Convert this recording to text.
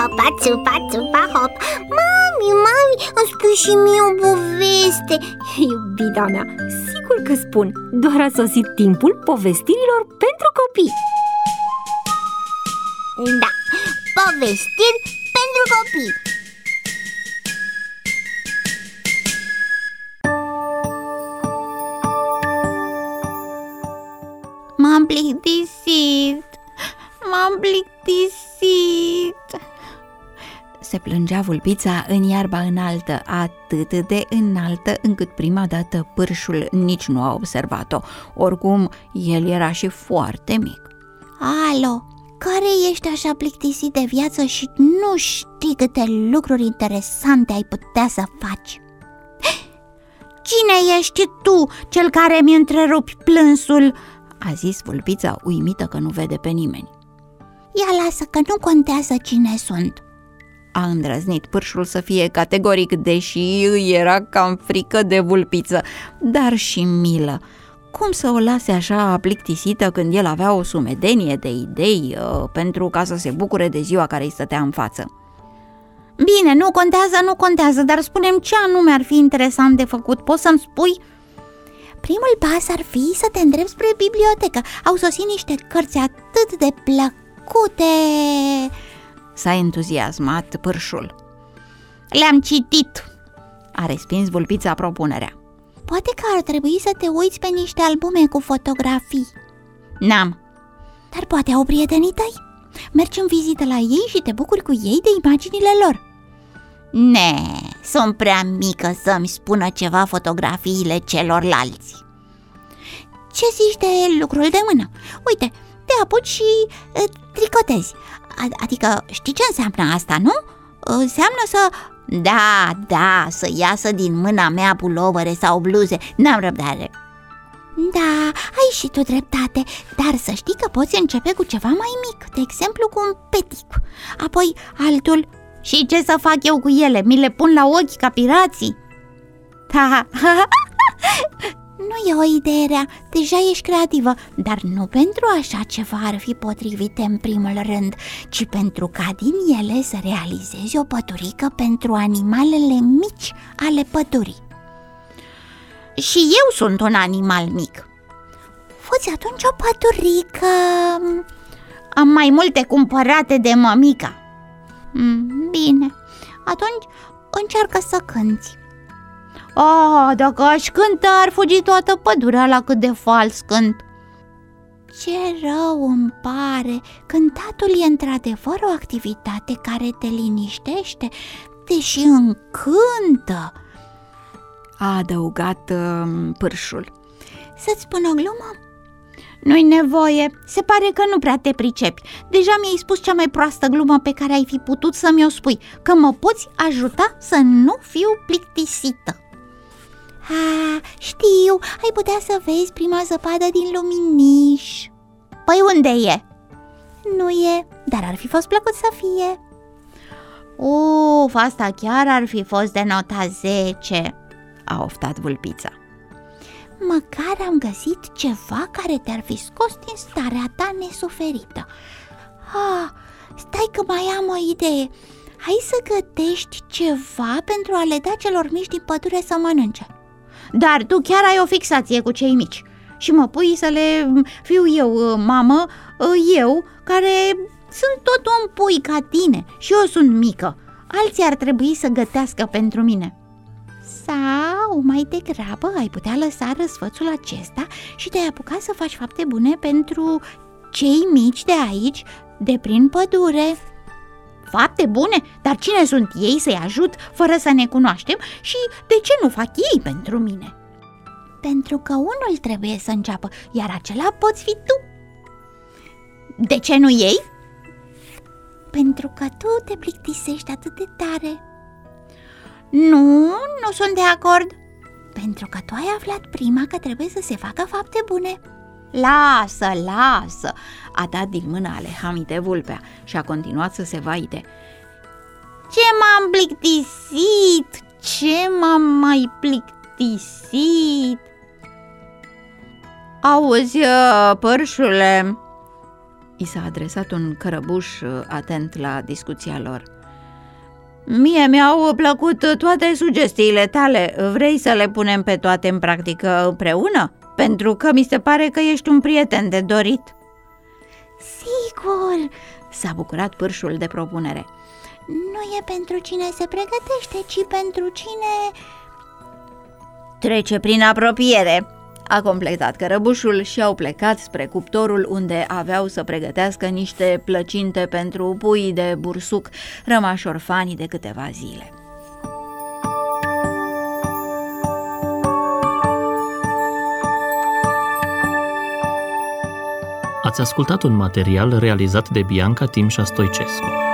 hopa, țupa, țupa, hop. Mami, îmi spui și mie o poveste. Iubita mea, sigur că spun. Doar a sosit timpul povestirilor pentru copii. Da, povestiri pentru copii. M-am plictisit. Se plângea vulpița în iarba înaltă, atât de înaltă încât prima dată pârșul nici nu a observat-o. Oricum, el era și foarte mic. Alo, care ești așa plictisit de viață și nu știi câte lucruri interesante ai putea să faci? Cine ești tu, cel care mi întrerupi plânsul? A zis vulpița, uimită că nu vede pe nimeni. Ia lasă că nu contează cine sunt. A îndrăznit pârșul să fie categoric, deși îi era cam frică de vulpiță, dar și milă. Cum să o lase așa plictisită când el avea o sumedenie de idei pentru ca să se bucure de ziua care îi stătea în față? Bine, nu contează, dar spune-mi ce anume ar fi interesant de făcut, poți să-mi spui? Primul pas ar fi să te îndrepți spre bibliotecă. Au sosit niște cărți atât de plăcute. S-a entuziasmat pârșul. Le-am citit. A respins vulpița propunerea. Poate că ar trebui să te uiți pe niște albume cu fotografii. N-am. Dar poate au prietenii tăi. Mergi în vizită la ei și te bucuri cu ei de imaginile lor. Ne, sunt prea mică să-mi spună ceva fotografiile celorlalți. Ce zici de lucrul de mână? Uite, te apuci și tricotezi. Adică știi ce înseamnă asta, nu? Înseamnă să... Da, să iasă din mâna mea pulovere sau bluze. N-am răbdare. Da, ai și tu dreptate, dar să știi că poți începe cu ceva mai mic, de exemplu cu un petic, apoi altul. Și ce să fac eu cu ele? Mi le pun la ochi ca pirații? Nu e o idee rea, deja ești creativă, dar nu pentru așa ceva ar fi potrivite în primul rând, ci pentru ca din ele să realizezi o pădurică pentru animalele mici ale pădurii. Și eu sunt un animal mic. Fă-ți atunci o pădurică. Am mai multe cumpărate de mămica. Bine, atunci încearcă să cânti. Dacă aș cânta, ar fugi toată pădurea la cât de fals cânt. Ce rău îmi pare, cântatul e într-adevăr o activitate care te liniștește, deși încântă. A adăugat pârșul. Să-ți spun o glumă? Nu-i nevoie, se pare că nu prea te pricepi. Deja mi-ai spus cea mai proastă glumă pe care ai fi putut să mi-o spui, că mă poți ajuta să nu fiu plictisită. Știu, ai putea să vezi prima zăpadă din luminiș. Păi unde e? Nu e, dar ar fi fost plăcut să fie. Asta chiar ar fi fost de nota 10, a oftat vulpița. Măcar am găsit ceva care te-ar fi scos din starea ta nesuferită. Stai că mai am o idee. Hai să gătești ceva pentru a le da celor mici din pădure să mănânce. Dar tu chiar ai o fixație cu cei mici și mă pui să le fiu eu, mamă, eu, care sunt tot un pui ca tine și eu sunt mică. Alții ar trebui să gătească pentru mine. Sau, mai degrabă, ai putea lăsa răsfățul acesta și te-ai apuca să faci fapte bune pentru cei mici de aici, de prin pădure. Fapte bune? Dar cine sunt ei să-i ajut fără să ne cunoaștem și de ce nu fac ei pentru mine? Pentru că unul trebuie să înceapă, iar acela poți fi tu. De ce nu ei? Pentru că tu te plictisești atât de tare. Nu sunt de acord. Pentru că tu ai aflat prima că trebuie să se facă fapte bune. Lasă, a dat din mâna Alehamite vulpea și a continuat să se vaite. Ce m-am plictisit? Ce m-am mai plictisit? Auzi, părșule, i s-a adresat un cărăbuș atent la discuția lor. Mie mi-au plăcut toate sugestiile tale. Vrei să le punem pe toate în practică împreună? Pentru că mi se pare că ești un prieten de dorit. Sigur, S-a bucurat Pârșul de propunere. nu e pentru cine se pregătește, ci pentru cine Trece prin apropiere, a completat Cărăbușul și au plecat spre cuptorul unde aveau să pregătească niște plăcinte pentru puii de bursuc rămași orfani de câteva zile. Ați ascultat un material realizat de Bianca Timșa Stoicescu.